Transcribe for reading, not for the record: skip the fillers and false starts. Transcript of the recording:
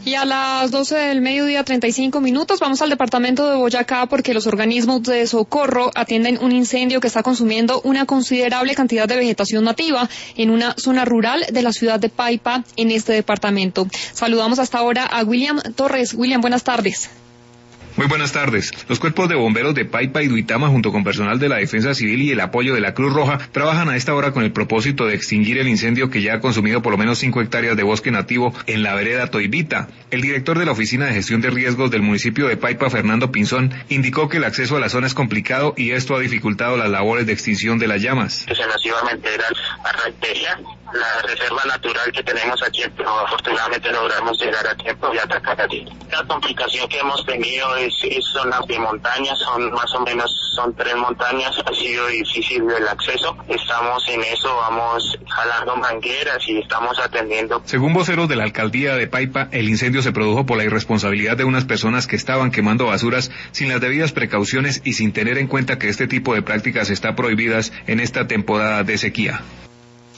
Y a las 12 del mediodía, 35 minutos, vamos al departamento de Boyacá porque los organismos de socorro atienden un incendio que está consumiendo una considerable cantidad de vegetación nativa en una zona rural de la ciudad de Paipa, en este departamento. Saludamos hasta ahora a William Torres. William, buenas tardes. Muy buenas tardes. Los cuerpos de bomberos de Paipa y Duitama, junto con personal de la Defensa Civil y el apoyo de la Cruz Roja, trabajan a esta hora con el propósito de extinguir el incendio que ya ha consumido por lo menos 5 hectáreas de bosque nativo en la vereda Toibita. El director de la Oficina de Gestión de Riesgos del municipio de Paipa, Fernando Pinzón, indicó que el acceso a la zona es complicado y esto ha dificultado las labores de extinción de las llamas. Se nos iba a meter a Rantería, la reserva natural que tenemos aquí, pero afortunadamente logramos llegar a tiempo y atacar allí. La complicación que hemos tenido son las de montañas, son 3 montañas, ha sido difícil el acceso, estamos en eso, vamos jalando mangueras y estamos atendiendo. Según voceros de la alcaldía de Paipa, el incendio se produjo por la irresponsabilidad de unas personas que estaban quemando basuras sin las debidas precauciones y sin tener en cuenta que este tipo de prácticas está prohibidas en esta temporada de sequía.